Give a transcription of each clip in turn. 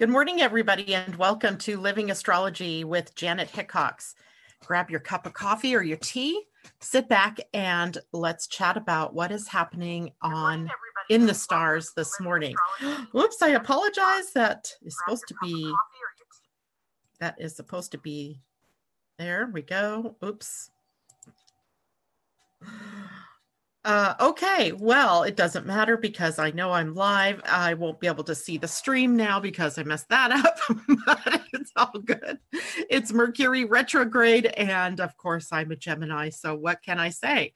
Good morning, everybody, and welcome to Living Astrology with Janet Hickox. Grab your cup of coffee or your tea, sit back, and let's chat about what is happening in the stars this morning. Whoops, I apologize. That is supposed to be, there we go. Oops. Okay, well, it doesn't matter because I know I'm live. I won't be able to see the stream now because I messed that up, but it's all good. It's Mercury retrograde, and of course, I'm a Gemini, so what can I say?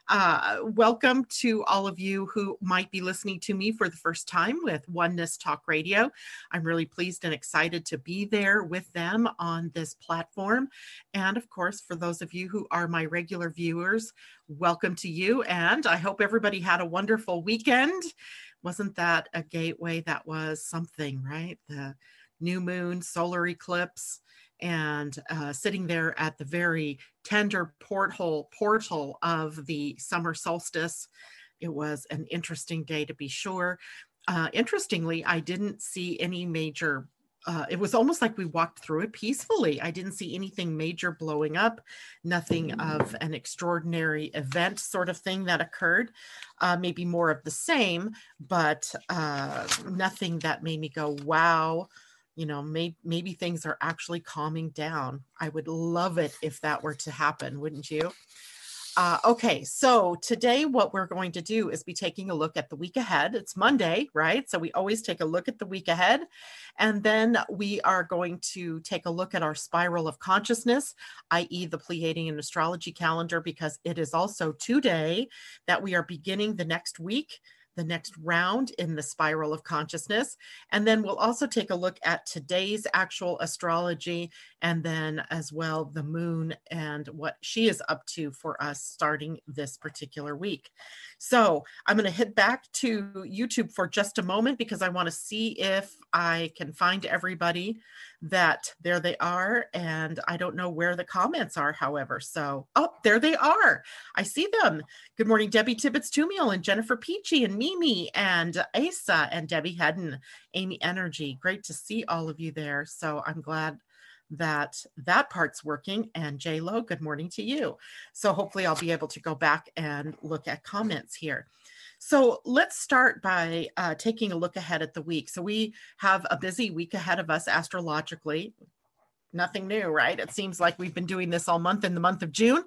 Welcome to all of you who might be listening to me for the first time with Oneness Talk Radio. I'm really pleased and excited to be there with them on this platform. And of course, for those of you who are my regular viewers, welcome to you. And I hope everybody had a wonderful weekend. Wasn't that a gateway? That was something, right? The new moon, solar eclipse, and sitting there at the very tender portal of the summer solstice. It was an interesting day to be sure. Interestingly, I didn't see any major, it was almost like we walked through it peacefully. I didn't see anything major blowing up, nothing of an extraordinary event sort of thing that occurred. Maybe more of the same, but nothing that made me go, wow. You know, maybe things are actually calming down. I would love it if that were to happen, wouldn't you? Okay, so today what we're going to do is be taking a look at the week ahead. It's Monday, right? So we always take a look at the week ahead. And then we are going to take a look at our spiral of consciousness, i.e. the Pleiadian astrology calendar, because it is also today that we are beginning the next week, the next round in the spiral of consciousness. And then we'll also take a look at today's actual astrology, and then as well the moon and what she is up to for us starting this particular week. So I'm going to head back to YouTube for just a moment because I want to see if I can find everybody. That there they are, and I don't know where the comments are, however. So, oh, there they are. I see them. Good morning, Debbie Tibbetts-Tumiel and Jennifer Peachy and Mimi and Asa and Debbie Hedden, Amy Energy. Great to see all of you there. So I'm glad that that part's working. And J-Lo, good morning to you. So hopefully I'll be able to go back and look at comments here. So let's start by taking a look ahead at the week. So we have a busy week ahead of us astrologically. Nothing new, right? It seems like we've been doing this all month in the month of June.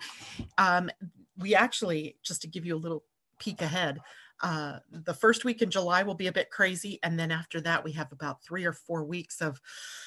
We actually, just to give you a little peek ahead, the first week in July will be a bit crazy. And then after that, we have about 3 or 4 weeks of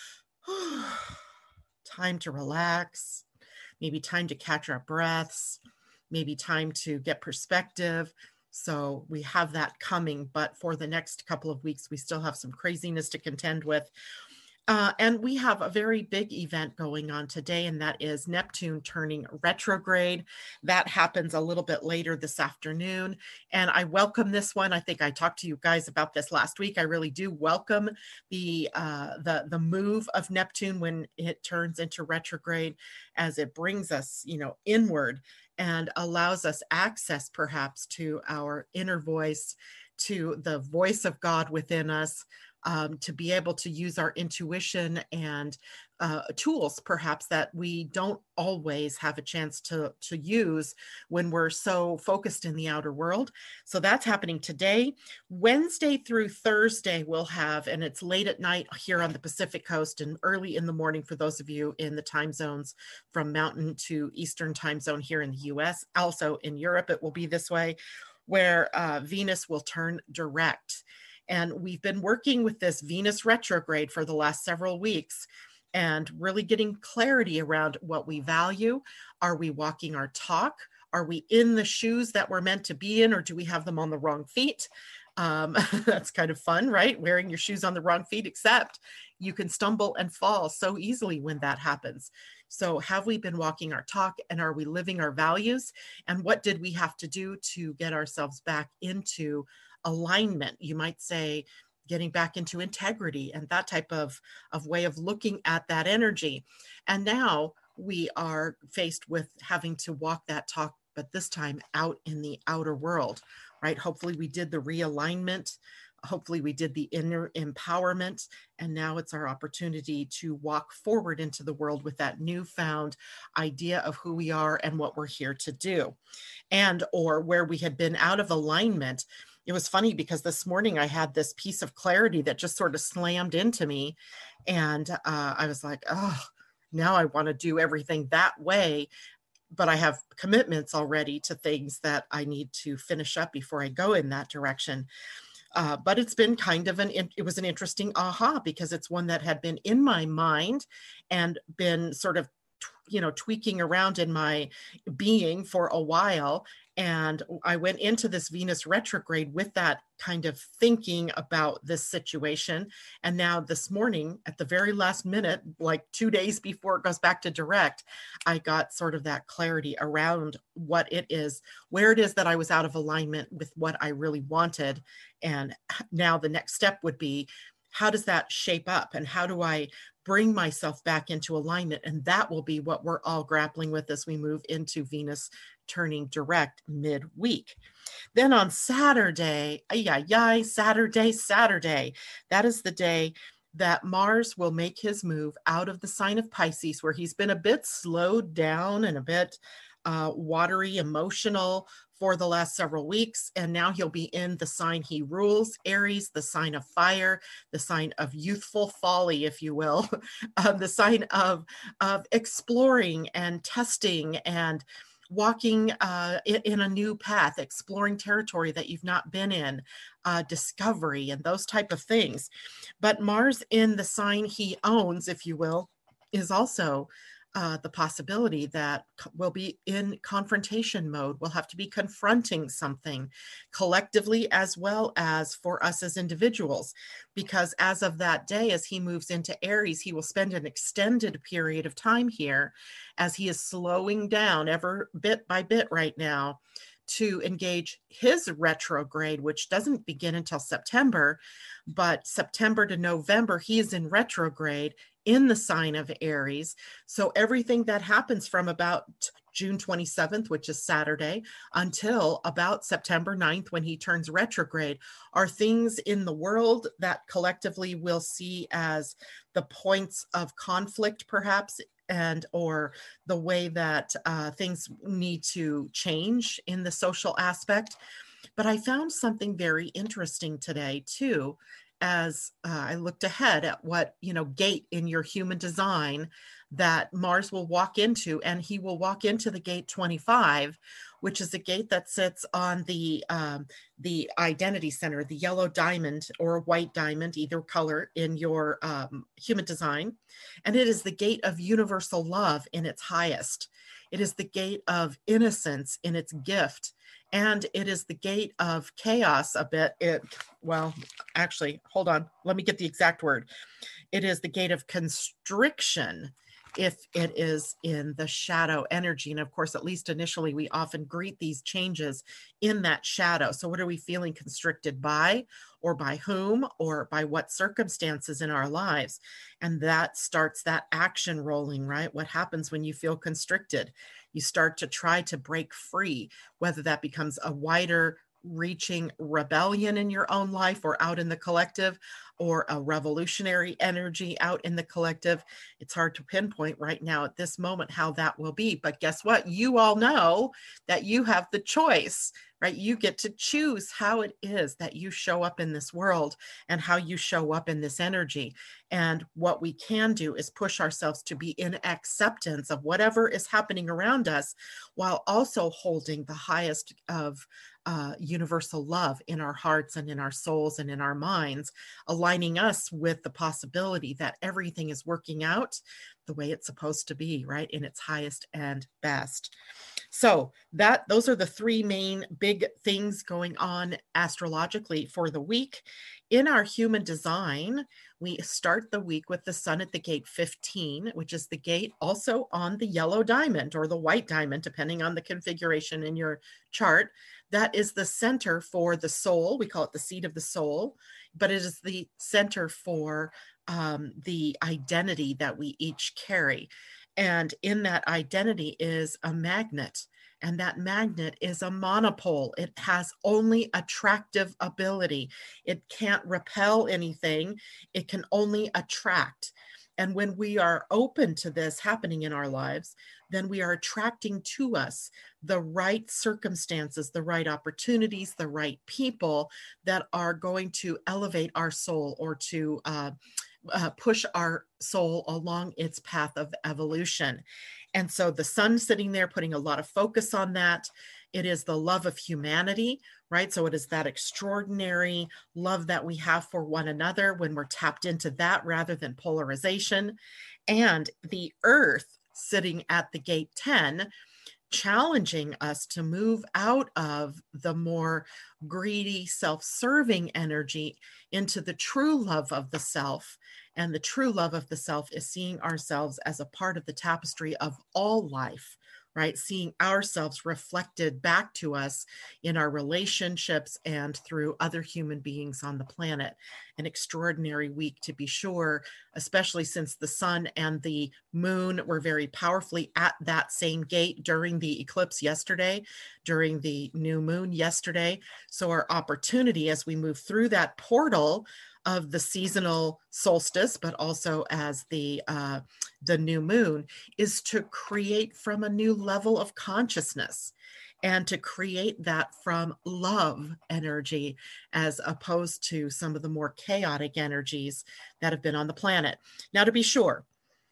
time to relax, maybe time to catch our breaths, maybe time to get perspective. So we have that coming, but for the next couple of weeks, we still have some craziness to contend with. And we have a very big event going on today, and that is Neptune turning retrograde. That happens a little bit later this afternoon, and I welcome this one. I think I talked to you guys about this last week. I really do welcome the move of Neptune when it turns into retrograde, as it brings us, inward and allows us access perhaps to our inner voice, to the voice of God within us. To be able to use our intuition and tools perhaps that we don't always have a chance to use when we're so focused in the outer world. So that's happening today. Wednesday through Thursday we'll have, and it's late at night here on the Pacific Coast and early in the morning for those of you in the time zones from Mountain to Eastern time zone here in the US. Also in Europe it will be this way, where Venus will turn direct. And we've been working with this Venus retrograde for the last several weeks and really getting clarity around what we value. Are we walking our talk? Are we in the shoes that we're meant to be in, or do we have them on the wrong feet? That's kind of fun, right? Wearing your shoes on the wrong feet, except you can stumble and fall so easily when that happens. So have we been walking our talk, and are we living our values? And what did we have to do to get ourselves back into alignment? You might say getting back into integrity and that type of way of looking at that energy. And now we are faced with having to walk that talk, but this time out in the outer world, right? Hopefully we did the realignment Hopefully we did the inner empowerment, and now it's our opportunity to walk forward into the world with that newfound idea of who we are and what we're here to do, and or where we had been out of alignment. It was funny because this morning I had this piece of clarity that just sort of slammed into me, and I was like, oh, now I want to do everything that way, but I have commitments already to things that I need to finish up before I go in that direction. But it's been kind of it was an interesting aha, because it's one that had been in my mind and been sort of, tweaking around in my being for a while. And I went into this Venus retrograde with that kind of thinking about this situation. And now this morning, at the very last minute, like 2 days before it goes back to direct, I got sort of that clarity around what it is, where it is that I was out of alignment with what I really wanted. And now the next step would be, how does that shape up, and how do I bring myself back into alignment? And that will be what we're all grappling with as we move into Venus turning direct midweek. Then on Saturday, Saturday, that is the day that Mars will make his move out of the sign of Pisces, where he's been a bit slowed down and a bit watery, emotional for the last several weeks. And now he'll be in the sign he rules, Aries, the sign of fire, the sign of youthful folly, if you will, the sign of exploring and testing and walking in a new path, exploring territory that you've not been in, discovery and those type of things. But Mars in the sign he owns, if you will, is also the possibility that we'll be in confrontation mode. We'll have to be confronting something collectively as well as for us as individuals, because as of that day, as he moves into Aries, he will spend an extended period of time here as he is slowing down ever bit by bit right now to engage his retrograde, which doesn't begin until September, but September to November, he is in retrograde in the sign of Aries. So everything that happens from about June 27th, which is Saturday, until about September 9th, when he turns retrograde, are things in the world that collectively we'll see as the points of conflict, perhaps, and or the way that things need to change in the social aspect. But I found something very interesting today too, as I looked ahead at what, gate in your human design that Mars will walk into, and he will walk into the gate 25, which is a gate that sits on the identity center, the yellow diamond or white diamond, either color in your human design. And it is the gate of universal love in its highest. It is the gate of innocence in its gift. And it is the gate of chaos a bit. Actually, hold on. Let me get the exact word. It is the gate of constriction if it is in the shadow energy. And of course, at least initially, we often greet these changes in that shadow. So what are we feeling constricted by, or by whom, or by what circumstances in our lives? And that starts that action rolling, right? What happens when you feel constricted? You start to try to break free, whether that becomes a wider reaching rebellion in your own life or out in the collective, or a revolutionary energy out in the collective. It's hard to pinpoint right now at this moment how that will be. But guess what? You all know that you have the choice, right? You get to choose how it is that you show up in this world and how you show up in this energy. And what we can do is push ourselves to be in acceptance of whatever is happening around us, while also holding the highest of universal love in our hearts and in our souls and in our minds, aligning us with the possibility that everything is working out the way it's supposed to be, right? In its highest and best. So those are the three main big things going on astrologically for the week. In our human design, we start the week with the sun at the gate 15, which is the gate also on the yellow diamond or the white diamond, depending on the configuration in your chart. That is the center for the soul. We call it the seat of the soul, but it is the center for the identity that we each carry. And in that identity is a magnet. And that magnet is a monopole. It has only attractive ability. It can't repel anything. It can only attract. And when we are open to this happening in our lives, then we are attracting to us the right circumstances, the right opportunities, the right people that are going to elevate our soul or to push our soul along its path of evolution. And so the sun sitting there putting a lot of focus on that. It is the love of humanity, right? So it is that extraordinary love that we have for one another when we're tapped into that rather than polarization. And the earth sitting at the gate 10, challenging us to move out of the more greedy, self-serving energy into the true love of the self. And the true love of the self is seeing ourselves as a part of the tapestry of all life, right? Seeing ourselves reflected back to us in our relationships and through other human beings on the planet. An extraordinary week, to be sure, especially since the sun and the moon were very powerfully at that same gate during the eclipse yesterday, during the new moon yesterday. So our opportunity as we move through that portal of the seasonal solstice, but also as the new moon, is to create from a new level of consciousness and to create that from love energy, as opposed to some of the more chaotic energies that have been on the planet. Now, to be sure,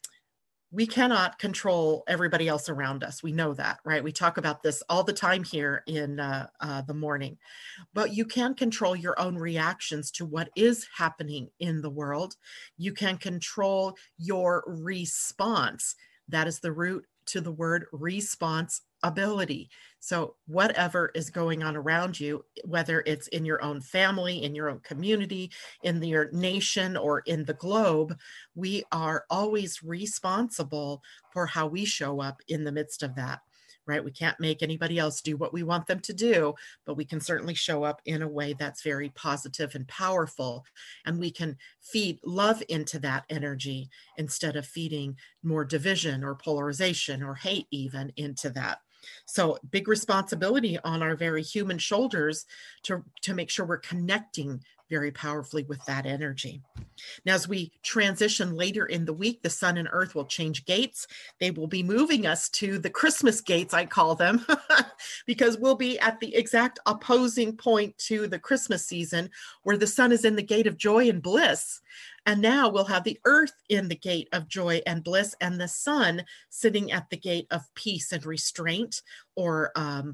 we cannot control everybody else around us. We know that, right? We talk about this all the time here in the morning, but you can control your own reactions to what is happening in the world. You can control your response. That is the root to the word responsibility. So whatever is going on around you, whether it's in your own family, in your own community, in your nation, or in the globe, we are always responsible for how we show up in the midst of that, right? We can't make anybody else do what we want them to do, but we can certainly show up in a way that's very positive and powerful. And we can feed love into that energy instead of feeding more division or polarization or hate even into that. So big responsibility on our very human shoulders to make sure we're connecting very powerfully with that energy. Now, as we transition later in the week, the sun and earth will change gates. They will be moving us to the Christmas gates, I call them, because we'll be at the exact opposing point to the Christmas season, where the sun is in the gate of joy and bliss. And now we'll have the earth in the gate of joy and bliss, and the sun sitting at the gate of peace and restraint, or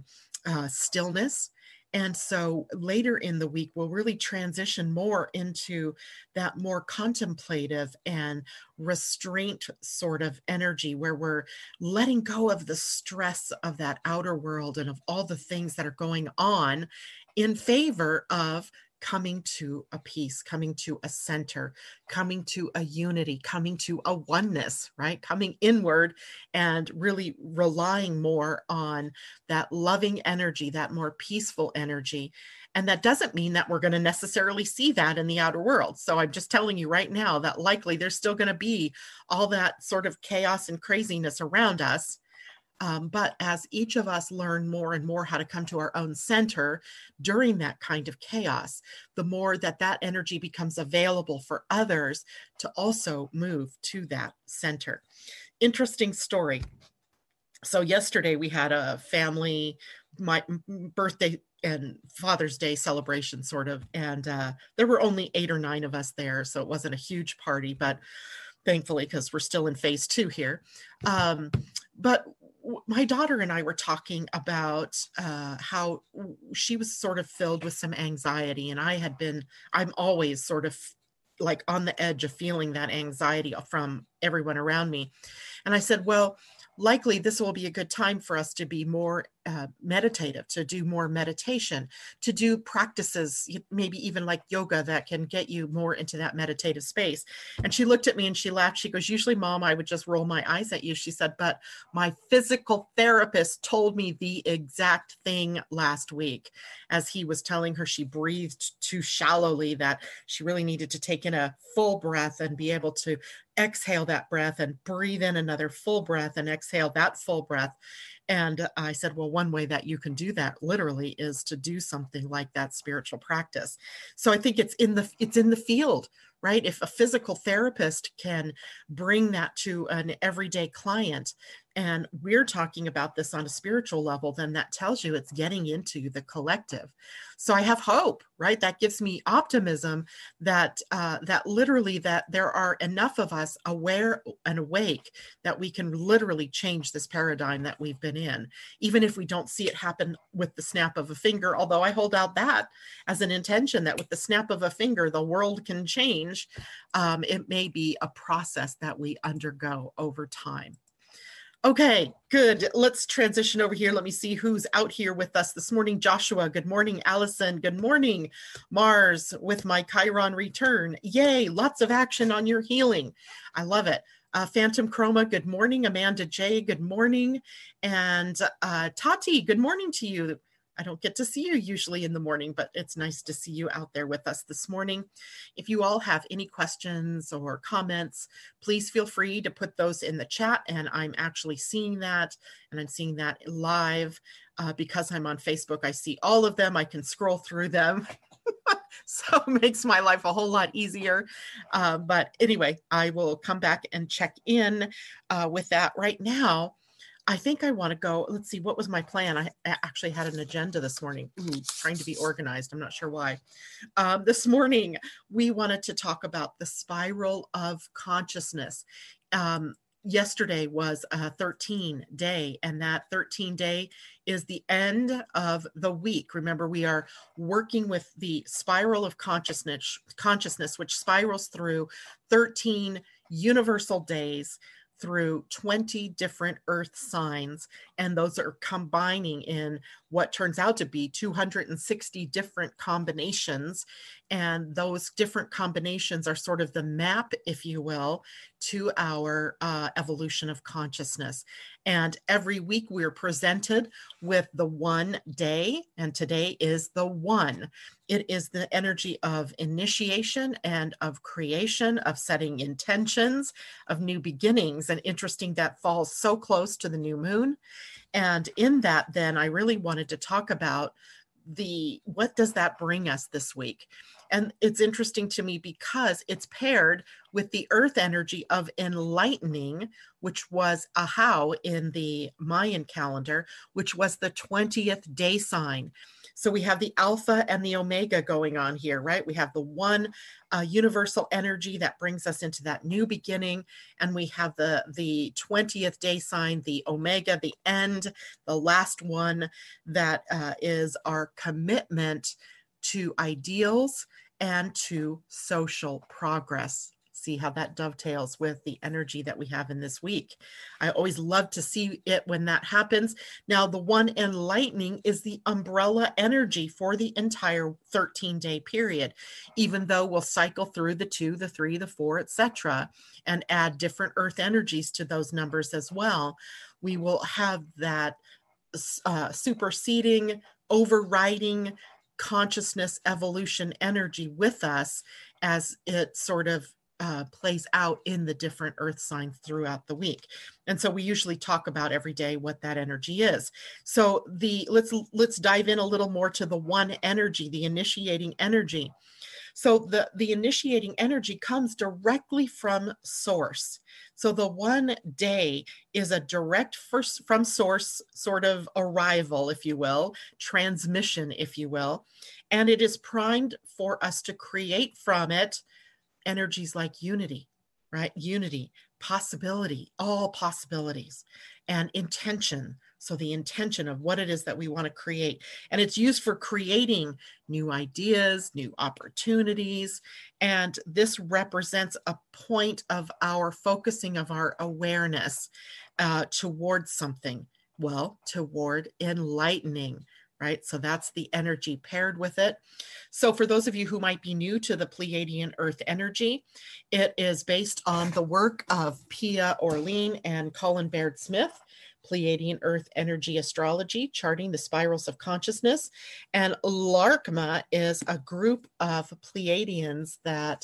stillness. And so later in the week, we'll really transition more into that more contemplative and restraint sort of energy, where we're letting go of the stress of that outer world and of all the things that are going on in favor of coming to a peace, coming to a center, coming to a unity, coming to a oneness, right? Coming inward and really relying more on that loving energy, that more peaceful energy. And that doesn't mean that we're going to necessarily see that in the outer world. So I'm just telling you right now that likely there's still going to be all that sort of chaos and craziness around us. But as each of us learn more and more how to come to our own center during that kind of chaos, the more that that energy becomes available for others to also move to that center. Interesting story. So yesterday we had a family, my birthday and Father's Day celebration sort of, and there were only 8 or 9 of us there. So it wasn't a huge party, but thankfully, because we're still in phase 2 here. But my daughter and I were talking about how she was sort of filled with some anxiety, and I'm always sort of like on the edge of feeling that anxiety from everyone around me. And I said, well, likely this will be a good time for us to be more meditative, to do more meditation, to do practices, maybe even like yoga, that can get you more into that meditative space. And she looked at me and she laughed. She goes, usually, Mom, I would just roll my eyes at you. She said, but my physical therapist told me the exact thing last week, as he was telling her she breathed too shallowly, that she really needed to take in a full breath and be able to exhale that breath and breathe in another full breath and exhale that full breath. And I said, well, one way that you can do that literally is to do something like that spiritual practice. So I think it's in the field, right? If a physical therapist can bring that to an everyday client, and we're talking about this on a spiritual level, then that tells you it's getting into the collective. So I have hope, right? That gives me optimism that that literally that there are enough of us aware and awake that we can literally change this paradigm that we've been in, even if we don't see it happen with the snap of a finger. Although I hold out that as an intention that with the snap of a finger, the world can change. It may be a process that we undergo over time. Okay, good. Let's transition over here. Let me see who's out here with us this morning. Joshua, good morning. Allison, good morning. Mars with my Chiron return. Yay, lots of action on your healing. I love it. Phantom Chroma, good morning. Amanda J, good morning. And Tati, good morning to you. I don't get to see you usually in the morning, but it's nice to see you out there with us this morning. If you all have any questions or comments, please feel free to put those in the chat. And I'm actually seeing that, and I'm seeing that live because I'm on Facebook. I see all of them. I can scroll through them. So it makes my life a whole lot easier. But anyway, I will come back and check in with that right now. I think I want to go, let's see, what was my plan? I actually had an agenda this morning. Trying to be organized. I'm not sure why. This morning, we wanted to talk about the spiral of consciousness. Yesterday was a 13-day, and that 13-day is the end of the week. Remember, we are working with the spiral of consciousness, which spirals through 13 universal days, through 20 different earth signs, and those are combining in what turns out to be 260 different combinations. And those different combinations are sort of the map, if you will, to our evolution of consciousness. And every week we're presented with the one day, and today is the one. It is the energy of initiation and of creation, of setting intentions, of new beginnings. And interesting, that falls so close to the new moon. And in that, then I really wanted to talk about what does that bring us this week? And it's interesting to me because it's paired with the earth energy of enlightening, which was Ahau in the Mayan calendar, which was the 20th day sign. So we have the alpha and the omega going on here, right? We have the one universal energy that brings us into that new beginning. And we have the 20th day sign, the omega, the end, the last one that is our commitment to ideals and to social progress. See how that dovetails with the energy that we have in this week. I always love to see it when that happens. Now, the one enlightening is the umbrella energy for the entire 13-day period, even though we'll cycle through the 2, the 3, the 4, etc., and add different earth energies to those numbers as well. We will have that superseding, overriding consciousness evolution energy with us as it sort of plays out in the different earth signs throughout the week. And so we usually talk about every day what that energy is. So let's dive in a little more to the one energy, the initiating energy. So the initiating energy comes directly from source. So the one day is a direct first from source sort of arrival, if you will, transmission, if you will, and it is primed for us to create from it energies like unity, right? Unity, possibility, all possibilities, and intention. So the intention of what it is that we want to create. And it's used for creating new ideas, new opportunities. And this represents a point of our focusing of our awareness towards something, well, toward enlightening, right? So that's the energy paired with it. So for those of you who might be new to the Pleiadian Earth energy, it is based on the work of Pia Orlean and Colin Baird Smith, Pleiadian Earth Energy Astrology, Charting the Spirals of Consciousness. And Larkma is a group of Pleiadians that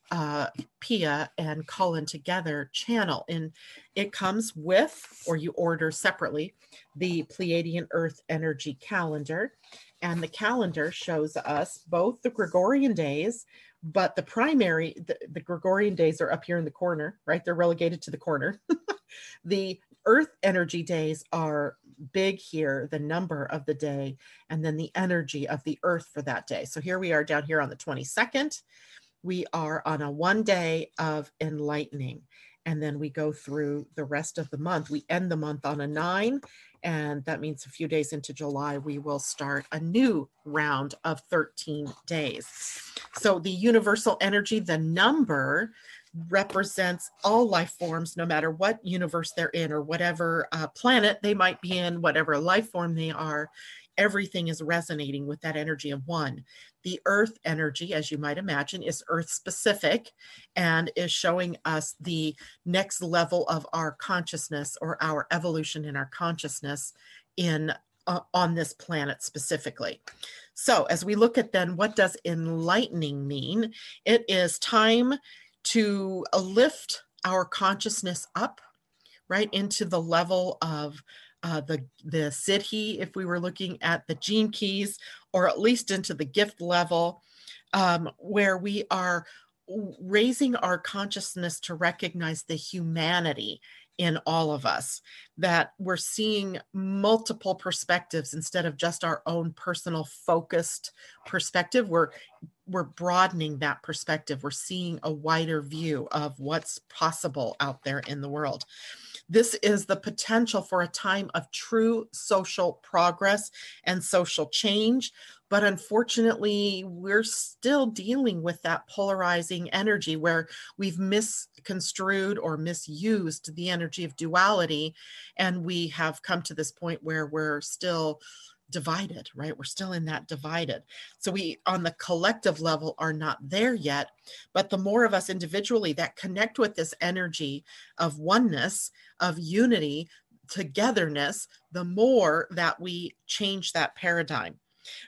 Pia and Cullen together channel. And it comes with, or you order separately, the Pleiadian Earth Energy Calendar. And the calendar shows us both the Gregorian days, but the primary, the Gregorian days are up here in the corner, right? They're relegated to the corner. The Earth energy days are big here, the number of the day, and then the energy of the Earth for that day. So here we are down here on the 22nd. We are on a 1 day of enlightening. And then we go through the rest of the month. We end the month on a 9. And that means a few days into July, we will start a new round of 13 days. So the universal energy, the number, represents all life forms, no matter what universe they're in or whatever planet they might be in, whatever life form they are. Everything is resonating with that energy of 1. The Earth energy, as you might imagine, is Earth specific and is showing us the next level of our consciousness, or our evolution in our consciousness in on this planet specifically. So as we look at then, what does enlightening mean? It is time to lift our consciousness up, right, into the level of the Siddhi, if we were looking at the gene keys, or at least into the gift level, where we are raising our consciousness to recognize the humanity in all of us, that we're seeing multiple perspectives instead of just our own personal focused perspective. We're broadening that perspective. We're seeing a wider view of what's possible out there in the world. This is the potential for a time of true social progress and social change. But unfortunately, we're still dealing with that polarizing energy where we've misconstrued or misused the energy of duality. And we have come to this point where we're still divided, right? We're still in that divided. So we, on the collective level, are not there yet. But the more of us individually that connect with this energy of oneness, of unity, togetherness, the more that we change that paradigm.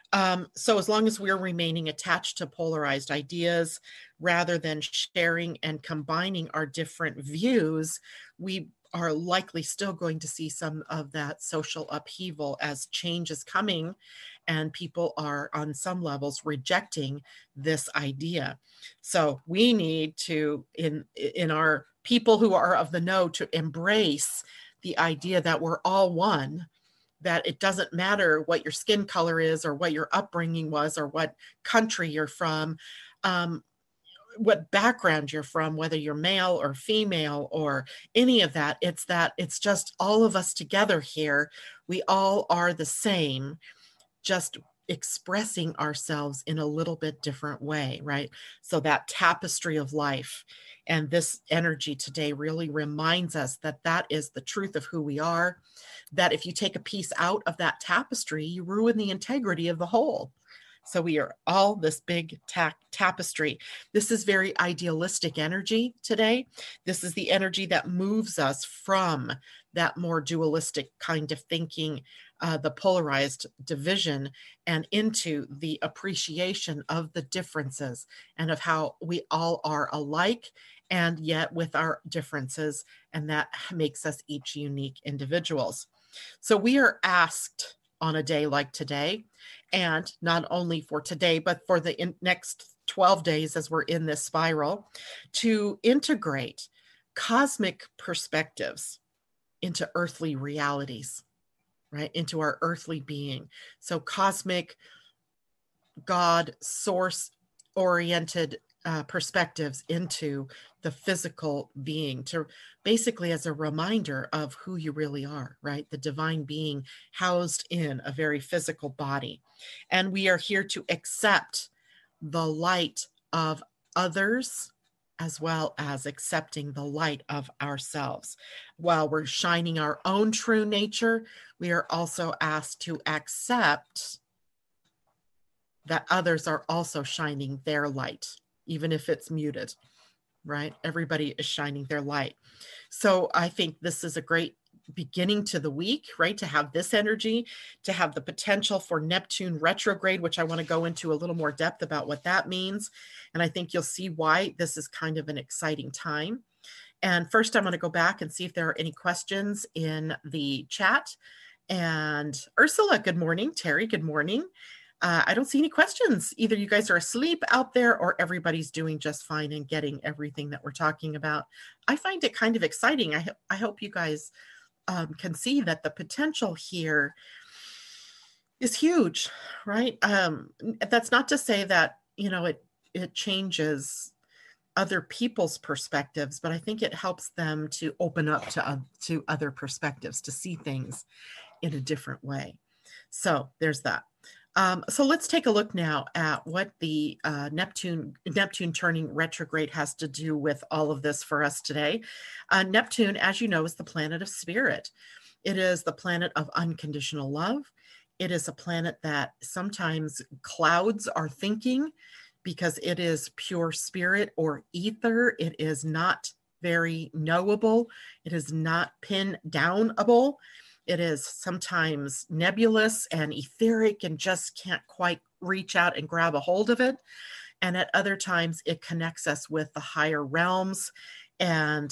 So as long as we're remaining attached to polarized ideas rather than sharing and combining our different views, we are likely still going to see some of that social upheaval as change is coming and people are on some levels rejecting this idea. So we need to, in our people who are of the know, to embrace the idea that we're all one, that it doesn't matter what your skin color is or what your upbringing was or what country you're from, what background you're from, whether you're male or female or any of that. It's just all of us together here. We all are the same, just expressing ourselves in a little bit different way, right? So that tapestry of life and this energy today really reminds us that that is the truth of who we are, that if you take a piece out of that tapestry, you ruin the integrity of the whole. So we are all this big tapestry. This is very idealistic energy today. This is the energy that moves us from that more dualistic kind of thinking, the polarized division, and into the appreciation of the differences and of how we all are alike and yet with our differences. And that makes us each unique individuals. So we are asked on a day like today, and not only for today, but for the next 12 days as we're in this spiral, to integrate cosmic perspectives into earthly realities, right? Into our earthly being. So cosmic, God, source-oriented perspectives into the physical being, to basically as a reminder of who you really are, right? The divine being housed in a very physical body. And we are here to accept the light of others as well as accepting the light of ourselves. While we're shining our own true nature, we are also asked to accept that others are also shining their light, even if it's muted, right? Everybody is shining their light. So I think this is a great beginning to the week, right? To have this energy, to have the potential for Neptune retrograde, which I want to go into a little more depth about what that means. And I think you'll see why this is kind of an exciting time. And first, I'm going to go back and see if there are any questions in the chat. And Ursula, good morning. Terry, good morning. I don't see any questions. Either you guys are asleep out there or everybody's doing just fine and getting everything that we're talking about. I find it kind of exciting. I hope you guys can see that the potential here is huge, right? That's not to say that, it changes other people's perspectives, but I think it helps them to open up to other perspectives, to see things in a different way. So there's that. So let's take a look now at what the Neptune turning retrograde has to do with all of this for us today. Neptune, as you know, is the planet of spirit. It is the planet of unconditional love. It is a planet that sometimes clouds our thinking because it is pure spirit or ether. It is not very knowable. It is not pin downable. It is sometimes nebulous and etheric and just can't quite reach out and grab a hold of it. And at other times, it connects us with the higher realms and,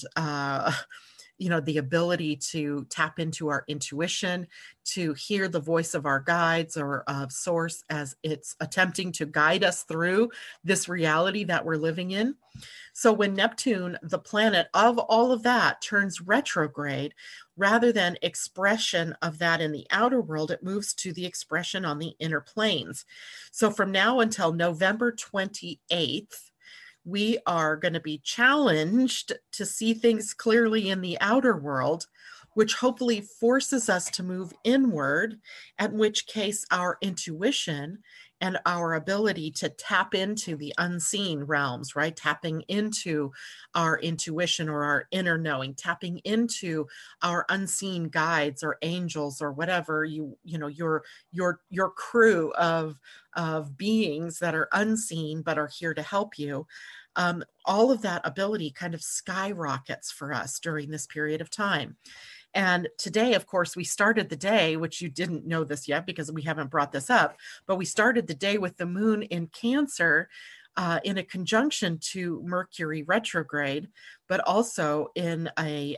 the ability to tap into our intuition, to hear the voice of our guides or of source as it's attempting to guide us through this reality that we're living in. So when Neptune, the planet of all of that, turns retrograde, rather than expression of that in the outer world, it moves to the expression on the inner planes. So from now until November 28th, we are going to be challenged to see things clearly in the outer world, which hopefully forces us to move inward, at which case our intuition and our ability to tap into the unseen realms, right? Tapping into our intuition or our inner knowing, tapping into our unseen guides or angels or whatever your crew of beings that are unseen but are here to help you. All of that ability kind of skyrockets for us during this period of time. And today, of course, we started the day, which you didn't know this yet because we haven't brought this up, but we started the day with the moon in Cancer in a conjunction to Mercury retrograde, but also in a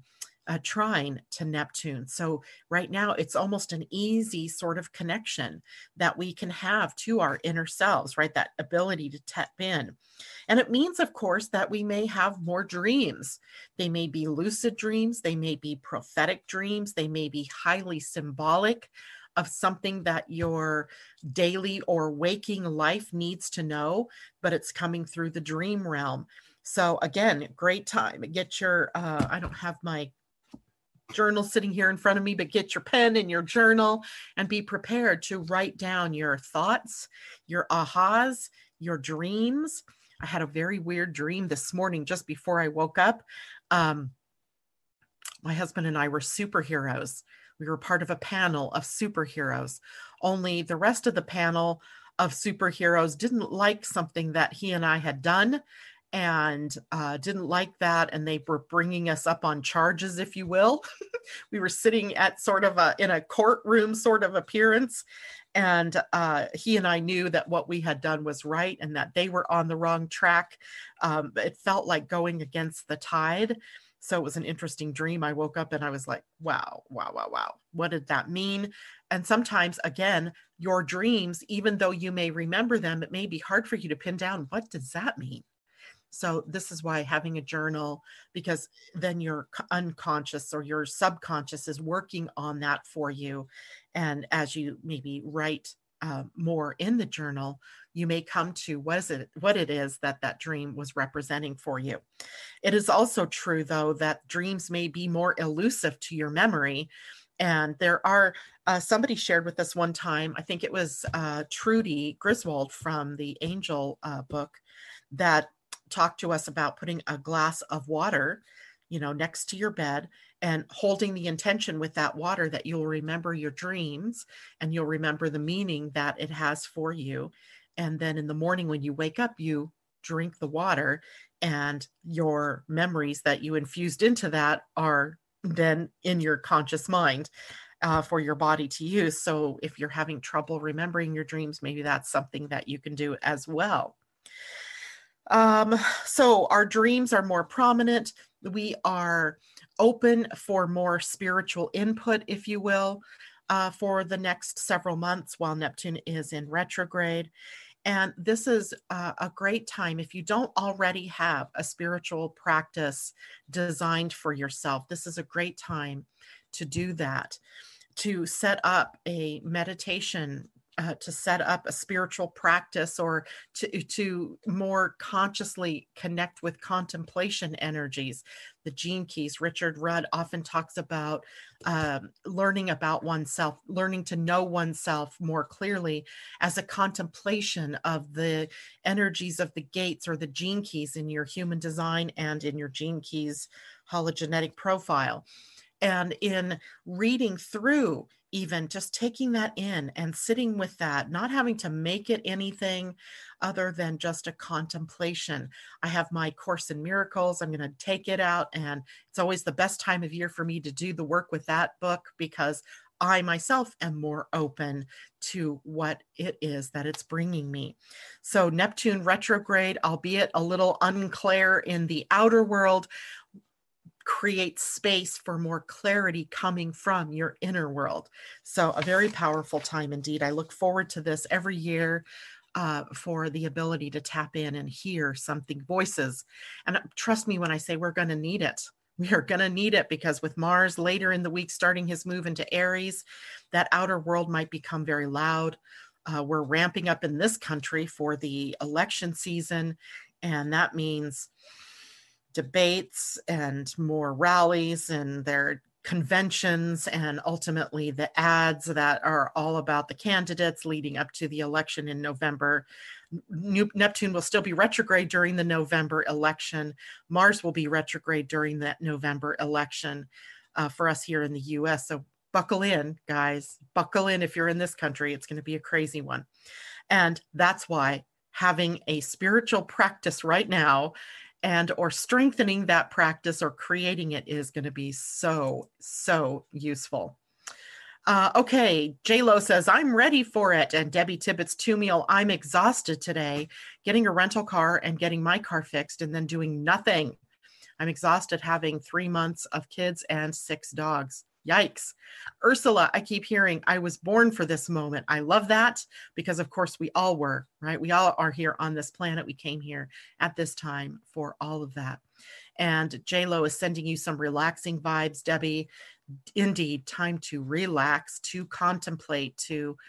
trine to Neptune. So right now it's almost an easy sort of connection that we can have to our inner selves, right? That ability to tap in. And it means, of course, that we may have more dreams. They may be lucid dreams. They may be prophetic dreams. They may be highly symbolic of something that your daily or waking life needs to know, but it's coming through the dream realm. So again, great time. Get your, I don't have my journal sitting here in front of me, but get your pen and your journal and be prepared to write down your thoughts, your ahas, your dreams. I had a very weird dream this morning just before I woke up. My husband and I were superheroes. We were part of a panel of superheroes. Only the rest of the panel of superheroes didn't like something that he and I had done and didn't like that. And they were bringing us up on charges, if you will. We were sitting at sort of in a courtroom sort of appearance. And he and I knew that what we had done was right and that they were on the wrong track. It felt like going against the tide. So it was an interesting dream. I woke up and I was like, wow. What did that mean? And sometimes, again, your dreams, even though you may remember them, it may be hard for you to pin down. What does that mean? So this is why having a journal, because then your unconscious or your subconscious is working on that for you. And as you maybe write more in the journal, you may come to what it is that dream was representing for you. It is also true, though, that dreams may be more elusive to your memory. And there are, somebody shared with us one time, I think it was Trudy Griswold from the Angel book, that talked to us about putting a glass of water, next to your bed and holding the intention with that water that you'll remember your dreams and you'll remember the meaning that it has for you. And then in the morning when you wake up, you drink the water and your memories that you infused into that are than in your conscious mind for your body to use. So if you're having trouble remembering your dreams, maybe that's something that you can do as well. So our dreams are more prominent. We are open for more spiritual input, if you will, for the next several months while Neptune is in retrograde. And this is a great time if you don't already have a spiritual practice designed for yourself. This is a great time to do that, to set up a meditation, to set up a spiritual practice, or to more consciously connect with contemplation energies. The Gene Keys, Richard Rudd often talks about learning about oneself, learning to know oneself more clearly as a contemplation of the energies of the gates or the Gene Keys in your human design and in your Gene Keys hologenetic profile. And in reading through, even just taking that in and sitting with that, not having to make it anything other than just a contemplation. I have my Course in Miracles. I'm going to take it out, and it's always the best time of year for me to do the work with that book because I myself am more open to what it is that it's bringing me. So Neptune retrograde, albeit a little unclear in the outer world, create space for more clarity coming from your inner world. So a very powerful time indeed. I look forward to this every year for the ability to tap in and hear something, voices. And trust me when I say we're going to need it. We are going to need it because with Mars later in the week starting his move into Aries, that outer world might become very loud. We're ramping up in this country for the election season, and that means debates and more rallies and their conventions, and ultimately the ads that are all about the candidates leading up to the election in November. Neptune will still be retrograde during the November election. Mars will be retrograde during that November election for us here in the US. So buckle in, guys. Buckle in if you're in this country. It's going to be a crazy one. And that's why having a spiritual practice right now and or strengthening that practice or creating it is going to be so useful. Okay, J-Lo says, I'm ready for it. And Debbie Tibbetts Tumiel, I'm exhausted today, getting a rental car and getting my car fixed and then doing nothing. I'm exhausted having 3 months of kids and 6 dogs. Yikes. Ursula, I keep hearing, I was born for this moment. I love that because, of course, we all were, right? We all are here on this planet. We came here at this time for all of that. And J-Lo is sending you some relaxing vibes, Debbie. Indeed, time to relax, to contemplate, to,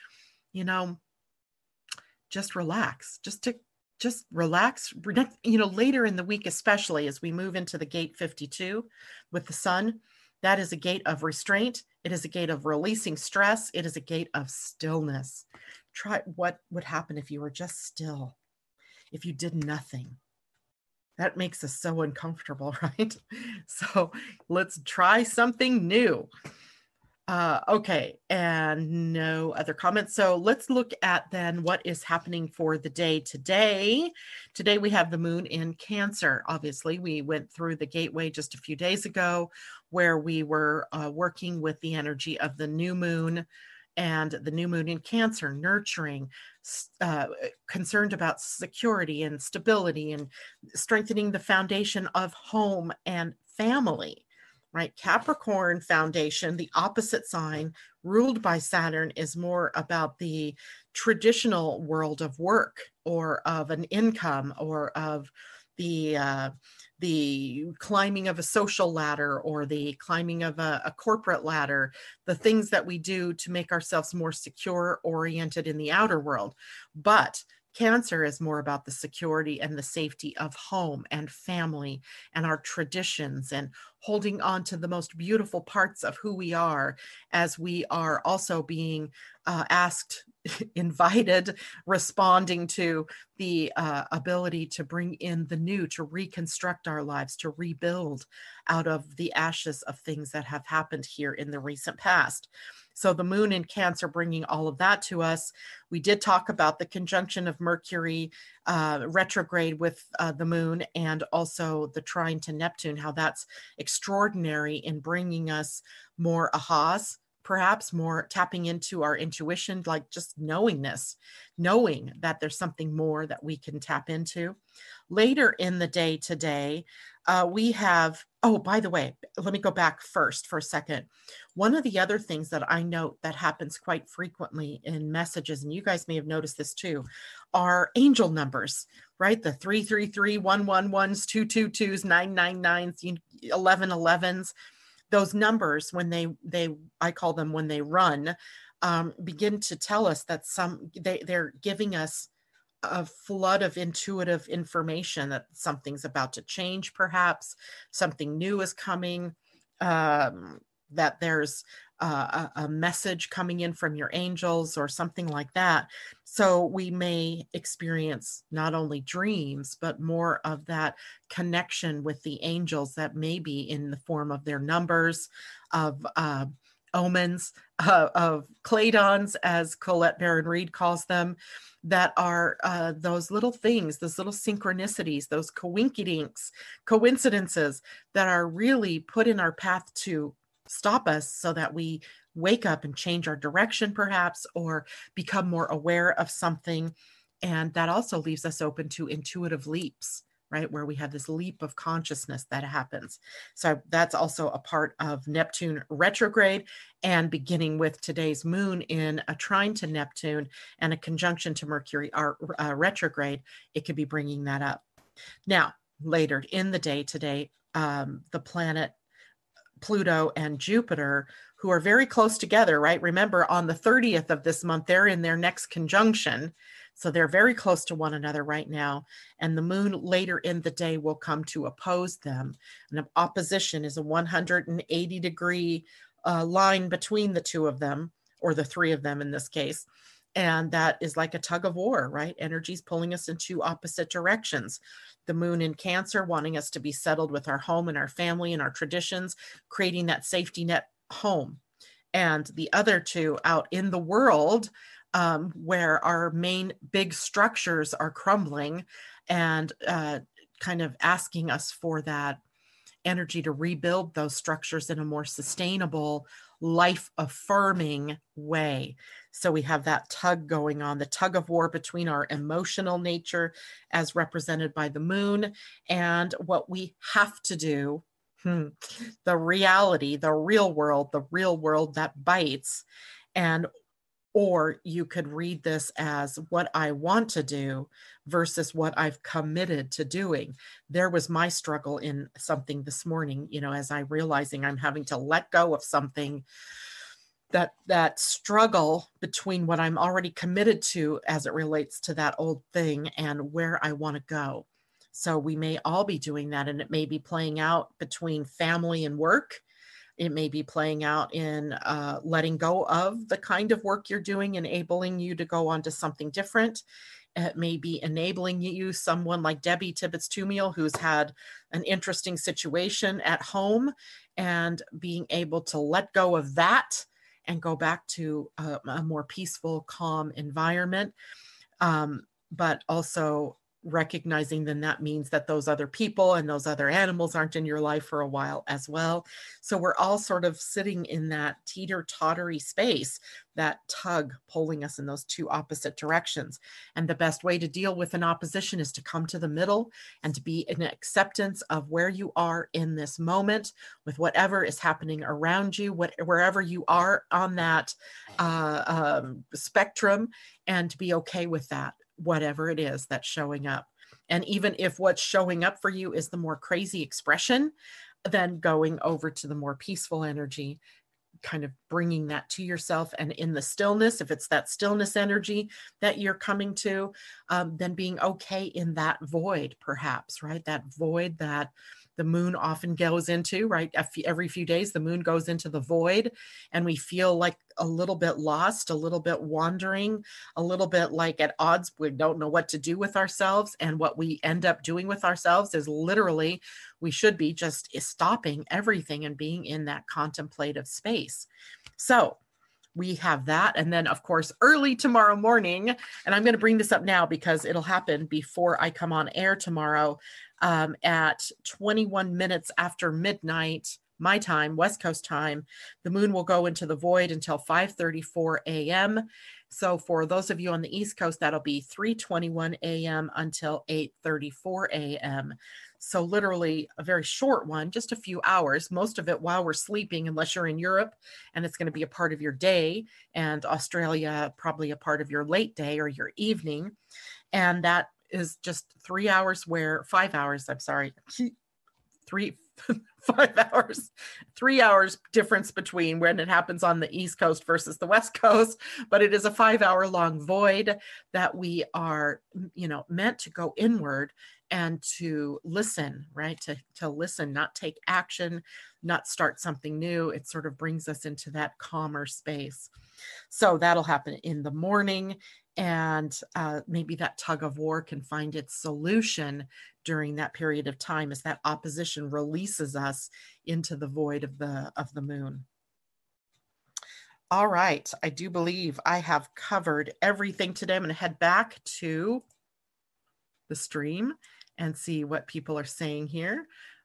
just relax, just relax, later in the week, especially as we move into the gate 52 with the sun. That is a gate of restraint. It is a gate of releasing stress. It is a gate of stillness. Try what would happen if you were just still, if you did nothing. That makes us so uncomfortable, right? So let's try something new. Okay, and no other comments. So let's look at then what is happening for the day today. Today we have the moon in Cancer. Obviously, we went through the gateway just a few days ago where we were working with the energy of the new moon and the new moon in Cancer, nurturing, concerned about security and stability and strengthening the foundation of home and family. Right? Capricorn foundation, the opposite sign ruled by Saturn, is more about the traditional world of work or of an income or of the climbing of a social ladder or the climbing of a corporate ladder, the things that we do to make ourselves more secure oriented in the outer world. But Cancer is more about the security and the safety of home and family and our traditions and holding on to the most beautiful parts of who we are as we are also being asked, invited, responding to the ability to bring in the new, to reconstruct our lives, to rebuild out of the ashes of things that have happened here in the recent past. So the moon in Cancer bringing all of that to us. We did talk about the conjunction of Mercury retrograde with the moon, and also the trine to Neptune, how that's extraordinary in bringing us more ahas, perhaps more tapping into our intuition, like just knowingness, knowing that there's something more that we can tap into. Later in the day today, we have, oh, by the way, let me go back first for a second. One of the other things that I note that happens quite frequently in messages, and you guys may have noticed this too, are angel numbers, right? The 333, 111s, 222s, 999s, 1111s. Those numbers, when they I call them when they run, begin to tell us that they're giving us a flood of intuitive information that something's about to change, perhaps something new is coming, that there's a message coming in from your angels or something like that. So we may experience not only dreams, but more of that connection with the angels that may be in the form of their numbers, of omens, of cladons, as Colette Baron-Reid calls them, that are those little things, those little synchronicities, those coinkydinks, coincidences that are really put in our path to stop us so that we wake up and change our direction, perhaps, or become more aware of something. And that also leaves us open to intuitive leaps, right? Where we have this leap of consciousness that happens. So that's also a part of Neptune retrograde, and beginning with today's moon in a trine to Neptune and a conjunction to Mercury retrograde, it could be bringing that up. Now, later in the day today, the planet Pluto and Jupiter, who are very close together, right? Remember, on the 30th of this month, they're in their next conjunction. So they're very close to one another right now. And the moon later in the day will come to oppose them. And opposition is a 180-degree line between the two of them, or the three of them in this case. And that is like a tug of war, right? Energy's pulling us in two opposite directions. The moon in Cancer wanting us to be settled with our home and our family and our traditions, creating that safety net home. And the other two out in the world, where our main big structures are crumbling, and kind of asking us for that energy to rebuild those structures in a more sustainable, life affirming way. So we have that tug going on, the tug of war between our emotional nature as represented by the moon and what we have to do, the reality, the real world that bites. And or you could read this as what I want to do versus what I've committed to doing. There was my struggle in something this morning, as I realizing I'm having to let go of something, that struggle between what I'm already committed to as it relates to that old thing and where I want to go. So we may all be doing that, and it may be playing out between family and work. It may be playing out in letting go of the kind of work you're doing, enabling you to go on to something different. It may be enabling you, someone like Debbie Tibbetts-Tumiel, who's had an interesting situation at home, and being able to let go of that and go back to a more peaceful, calm environment. But also recognizing then that means that those other people and those other animals aren't in your life for a while as well. So we're all sort of sitting in that teeter-tottery space, that tug pulling us in those two opposite directions. And the best way to deal with an opposition is to come to the middle and to be in acceptance of where you are in this moment with whatever is happening around you, wherever you are on that spectrum, and to be okay with that, whatever it is that's showing up. And even if what's showing up for you is the more crazy expression, then going over to the more peaceful energy, kind of bringing that to yourself, and in the stillness, if it's that stillness energy that you're coming to, then being okay in that void, perhaps, right? That void that the moon often goes into, right? Every few days, the moon goes into the void, and we feel like a little bit lost, a little bit wandering, a little bit like at odds. We don't know what to do with ourselves. And what we end up doing with ourselves is literally, we should be just stopping everything and being in that contemplative space. So we have that. And then, of course, early tomorrow morning, and I'm going to bring this up now because it'll happen before I come on air tomorrow, at 21 minutes after midnight, my time, West Coast time, the moon will go into the void until 5:34 a.m. So for those of you on the East Coast, that'll be 3:21 a.m. until 8:34 a.m. So literally a very short one, just a few hours, most of it while we're sleeping, unless you're in Europe and it's going to be a part of your day, and Australia, probably a part of your late day or your evening. And that is just 3 hours 5 hours, I'm sorry, 5 hours, 3 hours difference between when it happens on the East Coast versus the West Coast. But it is a 5 hour long void that we are, meant to go inward and to listen, right? To listen, not take action, not start something new. It sort of brings us into that calmer space. So that'll happen in the morning. And maybe that tug of war can find its solution during that period of time as that opposition releases us into the void of the moon. All right, I do believe I have covered everything today. I'm going to head back to the stream and see what people are saying here.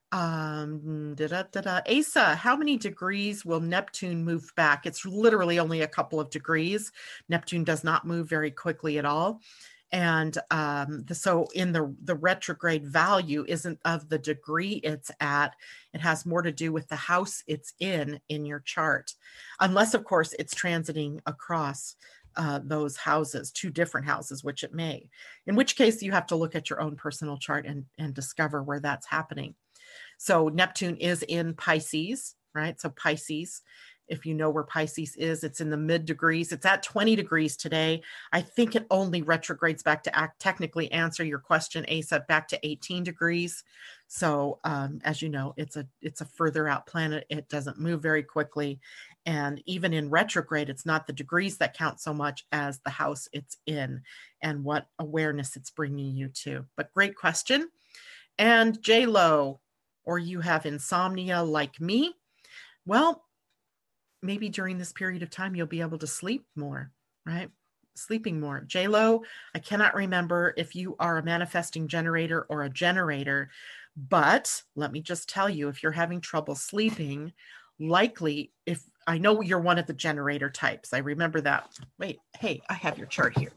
Asa, how many degrees will Neptune move back? It's literally only a couple of degrees. Neptune does not move very quickly at all. And so in the retrograde value isn't of the degree it's at. It has more to do with the house it's in your chart. Unless, of course, it's transiting across those houses, two different houses, which it may. In which case you have to look at your own personal chart and discover where that's happening. So Neptune is in Pisces, right? So Pisces, if you know where Pisces is, it's in the mid degrees. It's at 20 degrees today. I think it only retrogrades back to technically answer your question, Asa, back to 18 degrees. So as you know, it's a further out planet. It doesn't move very quickly. And even in retrograde, it's not the degrees that count so much as the house it's in and what awareness it's bringing you to. But great question. And J-Lo, or you have insomnia like me, well, maybe during this period of time, you'll be able to sleep more, right? Sleeping more. J-Lo, I cannot remember if you are a manifesting generator or a generator, but let me just tell you, if you're having trouble sleeping, likely, if I know you're one of the generator types, I remember that. Wait, hey, I have your chart here.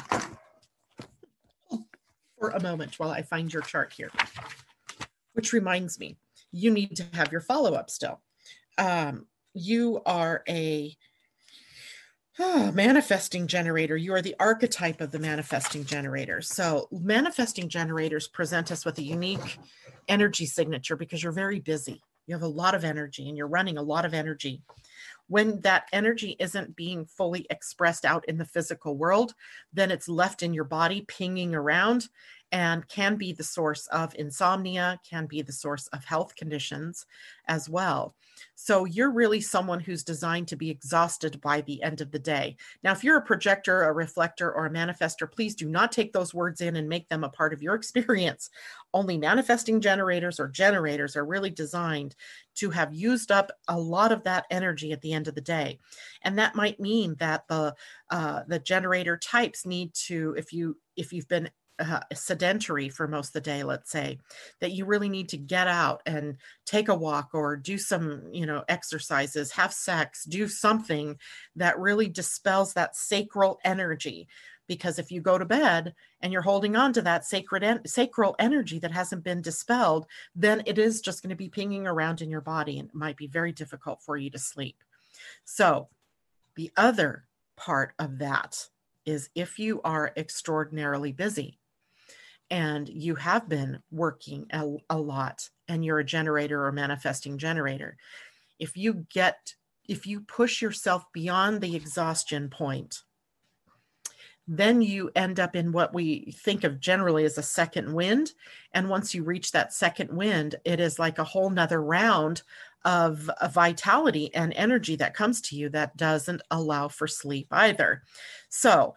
For a moment while I find your chart here. Which reminds me, you need to have your follow-up still. You are a manifesting generator. You are the archetype of the manifesting generator. So manifesting generators present us with a unique energy signature because you're very busy. You have a lot of energy and you're running a lot of energy. When that energy isn't being fully expressed out in the physical world, then it's left in your body pinging around and can be the source of insomnia, can be the source of health conditions as well. So you're really someone who's designed to be exhausted by the end of the day. Now, if you're a projector, a reflector, or a manifestor, please do not take those words in and make them a part of your experience. Only manifesting generators or generators are really designed to have used up a lot of that energy at the end of the day. And that might mean that the generator types need to, if you've been sedentary for most of the day, let's say, that you really need to get out and take a walk or do some, exercises, have sex, do something that really dispels that sacral energy. Because if you go to bed and you're holding on to that sacral energy that hasn't been dispelled, then it is just going to be pinging around in your body and it might be very difficult for you to sleep. So the other part of that is if you are extraordinarily busy, and you have been working a lot and you're a generator or manifesting generator, if you push yourself beyond the exhaustion point, then you end up in what we think of generally as a second wind. And once you reach that second wind, it is like a whole nother round of vitality and energy that comes to you that doesn't allow for sleep either. So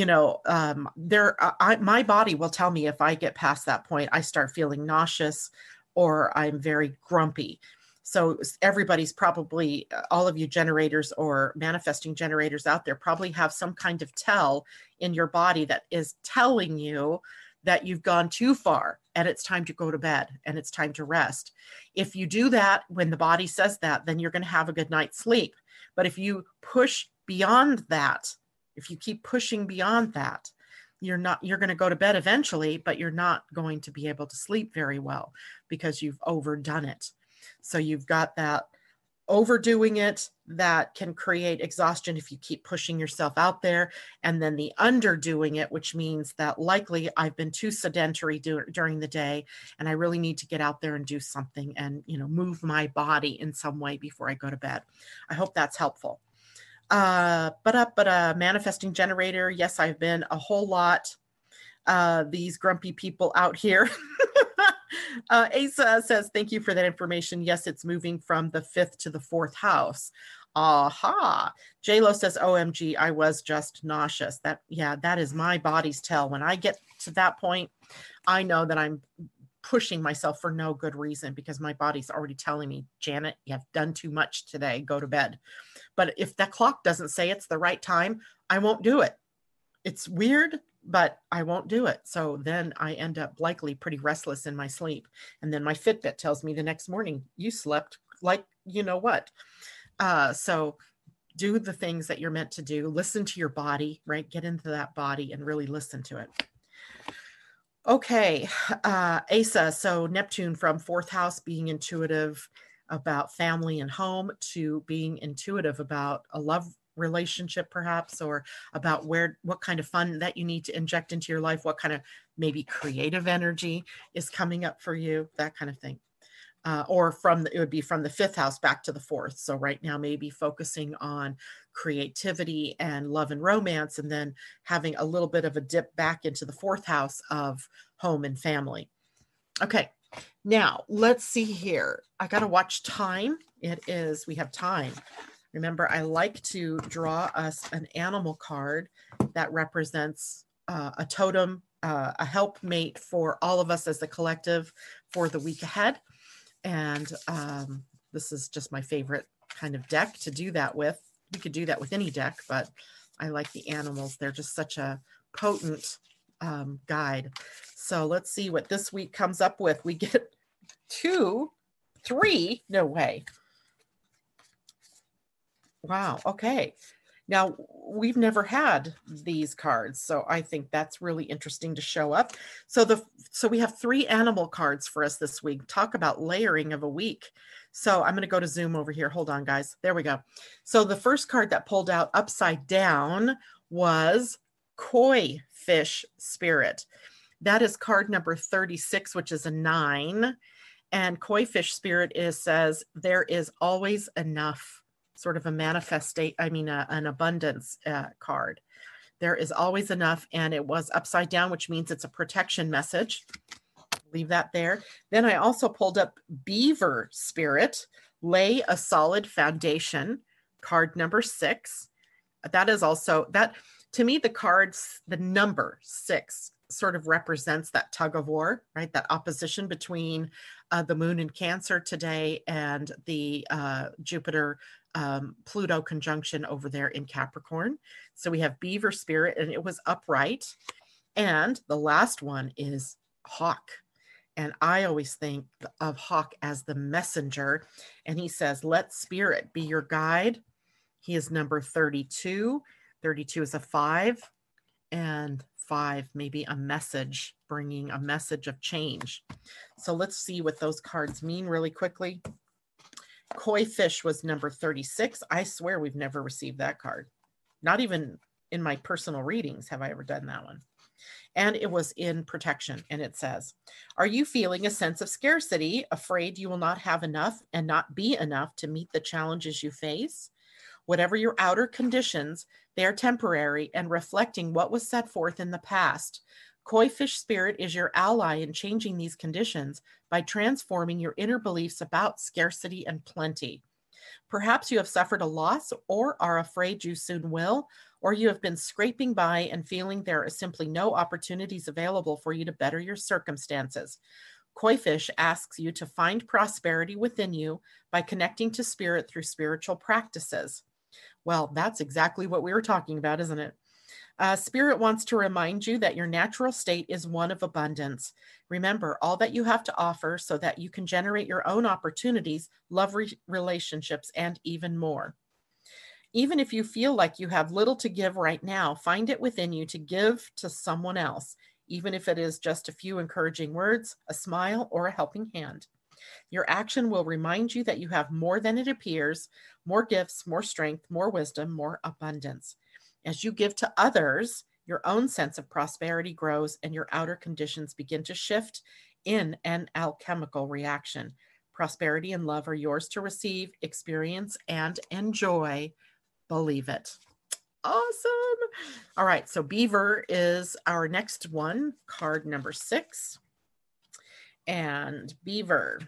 my body will tell me if I get past that point, I start feeling nauseous or I'm very grumpy. So everybody's probably, all of you generators or manifesting generators out there probably have some kind of tell in your body that is telling you that you've gone too far and it's time to go to bed and it's time to rest. If you do that when the body says that, then you're going to have a good night's sleep. But if you push beyond that, if you keep pushing beyond that, you're going to go to bed eventually, but you're not going to be able to sleep very well because you've overdone it. So you've got that overdoing it that can create exhaustion if you keep pushing yourself out there, and then the underdoing it, which means that likely I've been too sedentary during the day and I really need to get out there and do something and, move my body in some way before I go to bed. I hope that's helpful. But manifesting generator, yes, I've been a whole lot. These grumpy people out here. Asa says, thank you for that information. Yes, it's moving from the 5th to the 4th house. Aha. JLo says, OMG, I was just nauseous. That is my body's tell. When I get to that point, I know that I'm pushing myself for no good reason because my body's already telling me, Janet, you have done too much today. Go to bed. But if that clock doesn't say it's the right time, I won't do it. It's weird, but I won't do it. So then I end up likely pretty restless in my sleep. And then my Fitbit tells me the next morning, you slept like you know what. So do the things that you're meant to do. Listen to your body, right? Get into that body and really listen to it. Okay, Asa, so Neptune from 4th house being intuitive about family and home to being intuitive about a love relationship perhaps, or about what kind of fun that you need to inject into your life, what kind of maybe creative energy is coming up for you, that kind of thing. Or it would be from the 5th house back to the 4th. So right now, maybe focusing on creativity and love and romance, and then having a little bit of a dip back into the 4th house of home and family. Okay, now let's see here. I got to watch time. We have time. Remember, I like to draw us an animal card that represents a totem, a helpmate for all of us as a collective for the week ahead. And this is just my favorite kind of deck to do that with. You could do that with any deck, but I like the animals. They're just such a potent guide. So let's see what this week comes up with. We get 2, 3, no way. Wow. Okay. Now, we've never had these cards, so I think that's really interesting to show up. So we have 3 animal cards for us this week. Talk about layering of a week. So I'm going to go to Zoom over here. Hold on, guys. There we go. So the first card that pulled out upside down was Koi Fish Spirit. That is card number 36, which is a 9. And Koi Fish Spirit says, there is always enough. Sort of an abundance card. There is always enough, and it was upside down, which means it's a protection message. Leave that there. Then I also pulled up Beaver Spirit, lay a solid foundation, card number 6. That is also, that to me, the number 6 sort of represents that tug of war, right? That opposition between the moon in Cancer today and the Jupiter Pluto conjunction over there in Capricorn. So we have Beaver Spirit, and it was upright. And the last one is Hawk. And I always think of Hawk as the messenger. And he says, let spirit be your guide. He is number 32. 32 is a 5. And 5, maybe a message, bringing a message of change. So let's see what those cards mean really quickly. Koi Fish was number 36. I swear we've never received that card. Not even in my personal readings have I ever done that one. And it was in protection. And it says, are you feeling a sense of scarcity, afraid you will not have enough and not be enough to meet the challenges you face? Whatever your outer conditions, they are temporary and reflecting what was set forth in the past. Koi Fish Spirit is your ally in changing these conditions by transforming your inner beliefs about scarcity and plenty. Perhaps you have suffered a loss or are afraid you soon will, or you have been scraping by and feeling there are simply no opportunities available for you to better your circumstances. Koi fish asks you to find prosperity within you by connecting to spirit through spiritual practices. Well, that's exactly what we were talking about, isn't it? Spirit wants to remind you that your natural state is one of abundance. Remember all that you have to offer so that you can generate your own opportunities, love relationships, and even more. Even if you feel like you have little to give right now, find it within you to give to someone else, even if it is just a few encouraging words, a smile, or a helping hand. Your action will remind you that you have more than it appears, more gifts, more strength, more wisdom, more abundance. As you give to others, your own sense of prosperity grows and your outer conditions begin to shift in an alchemical reaction. Prosperity and love are yours to receive, experience, and enjoy. Believe it. Awesome. All right. So Beaver is our next one, card number 6. And Beaver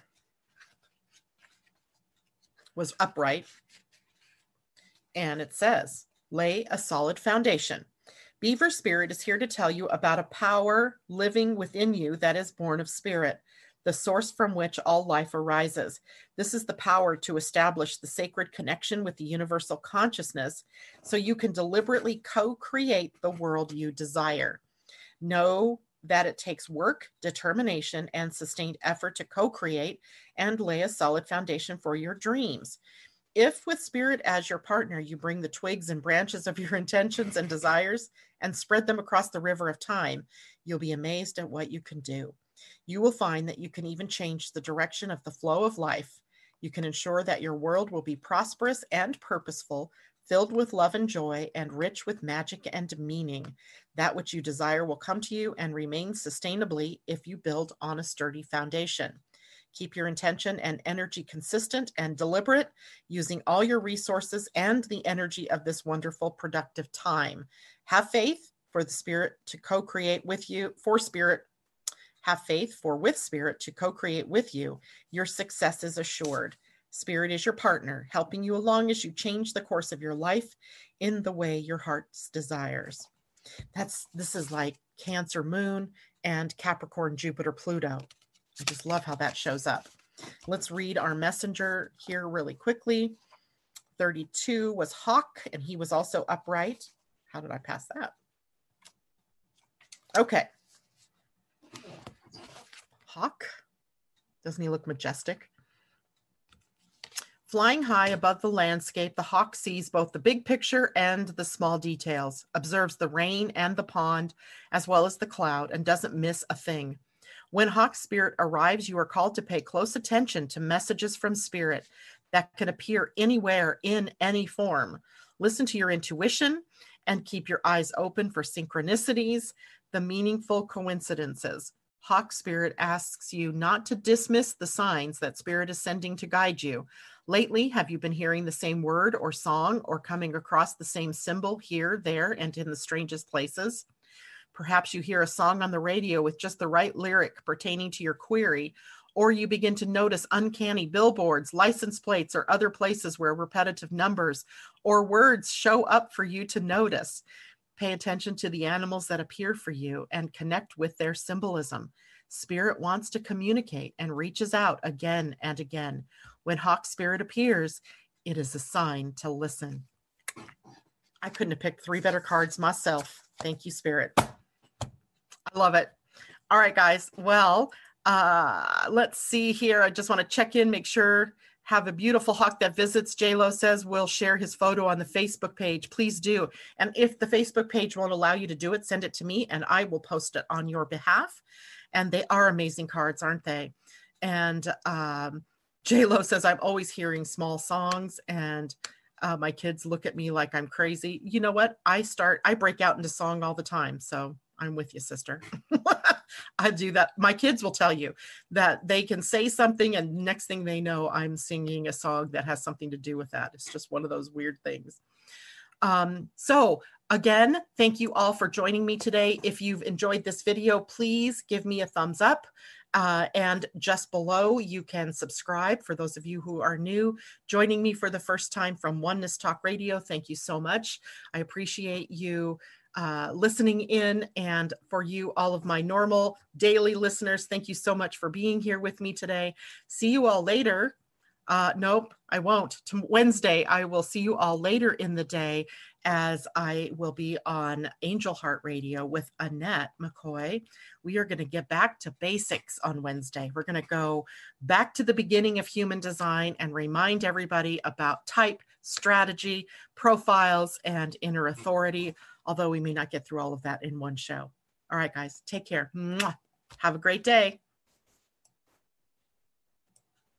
was upright. And it says, lay a solid foundation. Beaver Spirit is here to tell you about a power living within you that is born of spirit, the source from which all life arises. This is the power to establish the sacred connection with the universal consciousness so you can deliberately co-create the world you desire. Know that it takes work, determination, and sustained effort to co-create and lay a solid foundation for your dreams. If with spirit as your partner, you bring the twigs and branches of your intentions and desires and spread them across the river of time, you'll be amazed at what you can do. You will find that you can even change the direction of the flow of life. You can ensure that your world will be prosperous and purposeful, filled with love and joy, and rich with magic and meaning. That which you desire will come to you and remain sustainably if you build on a sturdy foundation. Keep your intention and energy consistent and deliberate, using all your resources and the energy of this wonderful, productive time. Have faith for the spirit to co-create with you, for spirit. Have faith for with spirit to co-create with you. Your success is assured. Spirit is your partner, helping you along as you change the course of your life in the way your heart's desires. This is like Cancer Moon and Capricorn Jupiter Pluto. I just love how that shows up. Let's read our messenger here really quickly. 32 was Hawk, and he was also upright. How did I pass that? Okay. Hawk. Doesn't he look majestic? Flying high above the landscape, the hawk sees both the big picture and the small details, observes the rain and the pond, as well as the cloud, and doesn't miss a thing. When hawk spirit arrives, you are called to pay close attention to messages from spirit that can appear anywhere in any form. Listen to your intuition and keep your eyes open for synchronicities, the meaningful coincidences. Hawk spirit asks you not to dismiss the signs that spirit is sending to guide you. Lately, have you been hearing the same word or song or coming across the same symbol here, there, and in the strangest places? Perhaps you hear a song on the radio with just the right lyric pertaining to your query, or you begin to notice uncanny billboards, license plates, or other places where repetitive numbers or words show up for you to notice. Pay attention to the animals that appear for you and connect with their symbolism. Spirit wants to communicate and reaches out again and again. When hawk spirit appears, it is a sign to listen. I couldn't have picked 3 better cards myself. Thank you, Spirit. I love it. All right, guys. Well, let's see here. I just want to check in, make sure. Have a beautiful hawk that visits. J-Lo says we'll share his photo on the Facebook page. Please do. And if the Facebook page won't allow you to do it, send it to me and I will post it on your behalf. And they are amazing cards, aren't they? And J-Lo says, I'm always hearing small songs and my kids look at me like I'm crazy. You know what? I break out into song all the time. So I'm with you, sister. I do that. My kids will tell you that they can say something and next thing they know, I'm singing a song that has something to do with that. It's just one of those weird things. So again, thank you all for joining me today. If you've enjoyed this video, please give me a thumbs up. And just below, you can subscribe for those of you who are new, joining me for the first time from Oneness Talk Radio. Thank you so much. I appreciate you listening in. And for you, all of my normal daily listeners, thank you so much for being here with me today. See you all later. Nope, I won't. Wednesday, I will see you all later in the day as I will be on Angel Heart Radio with Annette McCoy. We are going to get back to basics on Wednesday. We're going to go back to the beginning of human design and remind everybody about type, strategy, profiles, and inner authority, although we may not get through all of that in one show. All right, guys, take care. Mwah. Have a great day.